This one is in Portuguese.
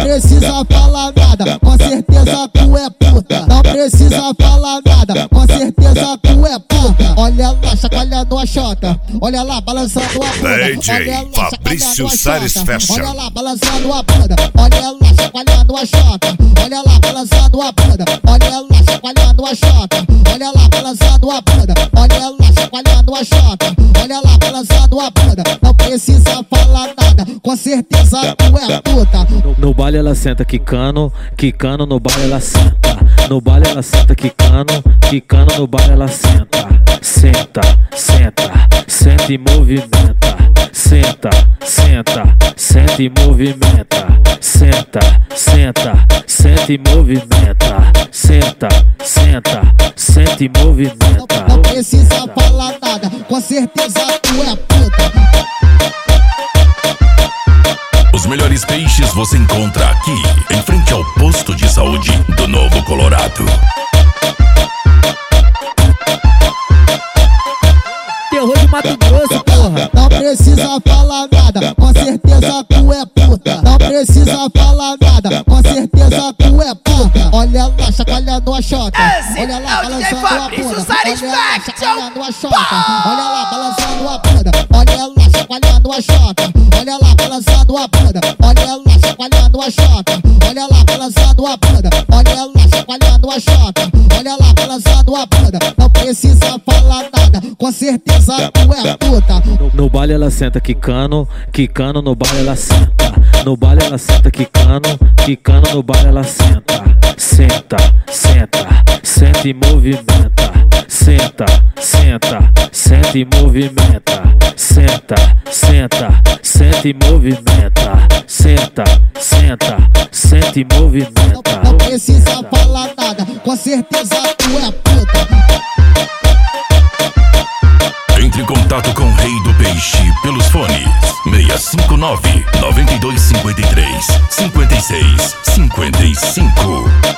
precisa falar nada, com certeza tu é puta. Não precisa falar nada, com certeza tu é puta. Olha lá, chacoalhando a xota, olha lá, balançando a bunda. DJ Fabrício Salles Fashion. Olha lá, balançando a bunda. Olha lá, chacoalhando a xota, olha lá, balançando a bunda. Olha lá, chacoalhando a xota, olha lá, balançando a bunda. Olha lá, chacoalhando a xota, olha lá, balançando a bunda. Não precisa falar nada, com certeza tu é puta. No baile ela senta quicando, quicando no baile ela senta. No baile ela senta quicando, quicando no baile ela senta. Senta, senta, senta e movimenta. Senta, senta, senta e movimenta. Senta, senta, senta e movimenta. Senta, senta, senta e movimenta. Não precisa falar nada, com certeza tu é puta. Os melhores peixes você encontra aqui, em frente ao posto de saúde do Novo Colorado. Terror de Mato Grosso, porra. Não precisa falar nada, com certeza tu é puta. Não precisa falar nada, com certeza tu é puta. Olha lá, chacoalhando a xota, olha lá, balançando a bunda. Olha lá, chacoalhando a xota, olha lá, balançando a bunda. Olha lá, chacoalhando a xota, olha lá, balançando a bunda. Olha lá, chacoalhando a xota, olha lá, balançando a bunda. Olha lá, chacoalhando a xota, olha lá, balançando a bunda. Não precisa falar nada, com certeza tu é puta. No baile ela senta quicando, quicando no baile ela senta. No baile ela senta quicando, quicando no baile ela senta. Senta, senta, senta e movimenta. Senta, senta, senta e movimenta. Senta, senta, senta e movimenta. Senta, senta, senta e movimenta. Não precisa falar nada, com certeza tu é puta. Entre em contato com o Rei do Peixe pelos fones 659-9253-5655.